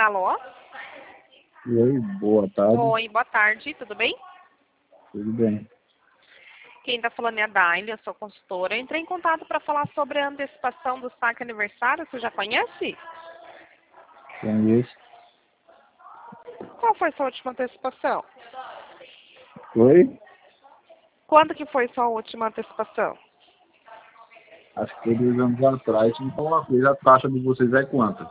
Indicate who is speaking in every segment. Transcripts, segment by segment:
Speaker 1: Alô?
Speaker 2: Oi, boa tarde.
Speaker 1: Oi, boa tarde, tudo bem?
Speaker 2: Tudo bem?
Speaker 1: Quem está falando é a Daile, eu sou consultora. Eu entrei em contato para falar sobre a antecipação do saque aniversário, você já conhece?
Speaker 2: Conheço.
Speaker 1: Qual foi sua última antecipação?
Speaker 2: Oi?
Speaker 1: Quando que foi sua última antecipação?
Speaker 2: Acho que foi 2 anos atrás. Me fala uma coisa, a taxa de vocês é quanto?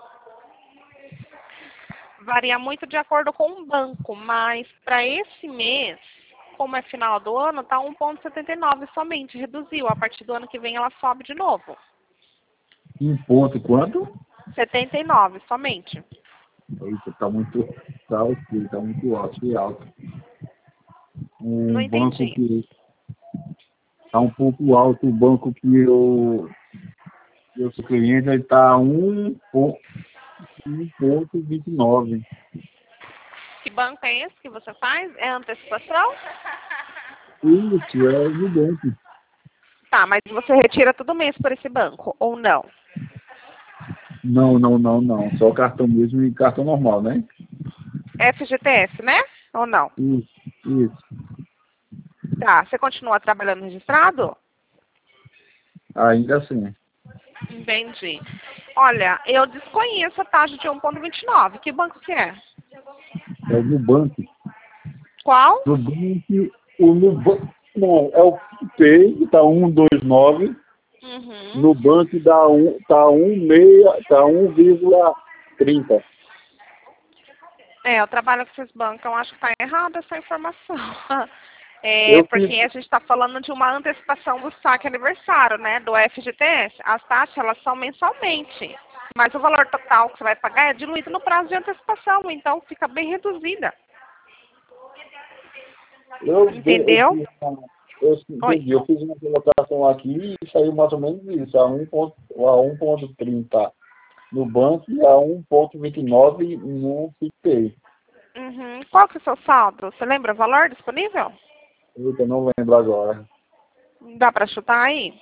Speaker 1: Varia muito de acordo com o banco, mas para esse mês, como é final do ano, está 1,79 somente, reduziu. A partir do ano que vem ela sobe de novo.
Speaker 2: Um ponto quanto?
Speaker 1: 79 somente.
Speaker 2: Eita, tá muito alto, que alto.
Speaker 1: Não
Speaker 2: Um banco
Speaker 1: entendi.
Speaker 2: que tá um pouco alto, o banco que eu sou cliente, ele tá 1,29.
Speaker 1: Que banco é esse que você faz? É antecipação?
Speaker 2: Isso, é do banco.
Speaker 1: Tá, mas você retira todo mês por esse banco, ou não?
Speaker 2: Não, não, não, não. Só cartão mesmo e cartão normal, né?
Speaker 1: FGTS, né? Ou não?
Speaker 2: Isso, isso.
Speaker 1: Tá, você continua trabalhando registrado?
Speaker 2: Ainda assim.
Speaker 1: Entendi. Olha, eu desconheço a taxa de 1,29. Que banco que é?
Speaker 2: É do banco.
Speaker 1: Qual?
Speaker 2: No banco, não, é o PicPay, que tá 1,29.
Speaker 1: Uhum.
Speaker 2: No banco tá 1,30.
Speaker 1: Eu trabalho com esses bancos, eu acho que tá errada essa informação. É,
Speaker 2: Eu
Speaker 1: porque
Speaker 2: fiz,
Speaker 1: a gente está falando de uma antecipação do saque aniversário, né? Do FGTS. As taxas, elas são mensalmente. Mas o valor total que você vai pagar é diluído no prazo de antecipação, então fica bem reduzida. Entendeu? Oi.
Speaker 2: entendi, eu fiz uma colocação aqui e saiu mais ou menos isso, a 1,30 no banco e a 1,29 no PicPay.
Speaker 1: Uhum. Qual que é o seu saldo? Você lembra o valor disponível?
Speaker 2: Eita, não lembro agora.
Speaker 1: Dá para chutar aí?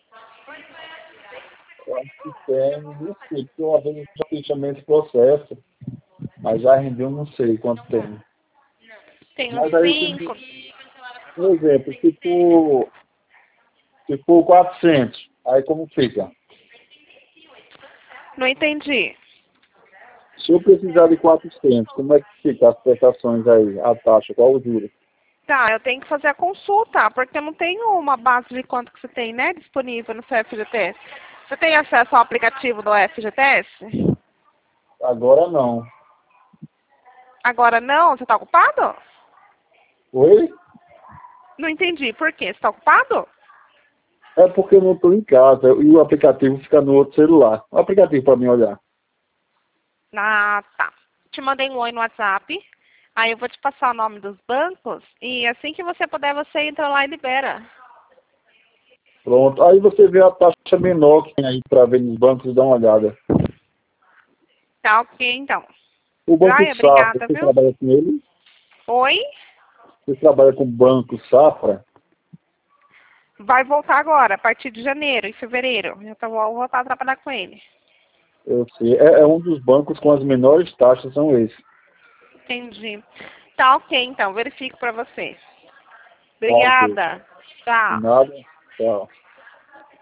Speaker 2: Eu acho que tem, não sei, porque uma vez eu já fiz também esse processo, mas já rendeu, não sei quanto tem.
Speaker 1: Tem uns
Speaker 2: Mas aí,
Speaker 1: 5.
Speaker 2: por exemplo, se for 400, aí como fica?
Speaker 1: Não entendi.
Speaker 2: Se eu precisar de 400, como é que fica as prestações aí, a taxa, qual o juro?
Speaker 1: Tá, eu tenho que fazer a consulta, porque eu não tenho uma base de quanto que você tem, né, disponível no seu FGTS. Você tem acesso ao aplicativo do FGTS?
Speaker 2: Agora não.
Speaker 1: Agora não? Você está ocupado?
Speaker 2: Oi?
Speaker 1: Não entendi. Por quê? Você está ocupado?
Speaker 2: É porque eu não estou em casa e o aplicativo fica no outro celular. O aplicativo para mim olhar.
Speaker 1: Ah, tá. Te mandei um oi no WhatsApp. Aí eu vou te passar o nome dos bancos e assim que você puder, você entra lá e libera.
Speaker 2: Pronto. Aí você vê a taxa menor que tem aí para ver nos bancos e dá uma olhada.
Speaker 1: Tá ok, então.
Speaker 2: O Banco
Speaker 1: Joia,
Speaker 2: Safra,
Speaker 1: obrigada,
Speaker 2: você
Speaker 1: viu?
Speaker 2: trabalha com ele?
Speaker 1: Oi?
Speaker 2: Você trabalha com o Banco Safra?
Speaker 1: Vai voltar agora, a partir de janeiro e fevereiro. Então vou voltar a trabalhar com ele.
Speaker 2: Eu sei. É um dos bancos com as menores taxas, são esses.
Speaker 1: Entendi. Tá ok, então. Verifico para você.
Speaker 2: Tá, ok.
Speaker 1: Obrigada.
Speaker 2: De
Speaker 1: Tchau.
Speaker 2: nada. Tchau.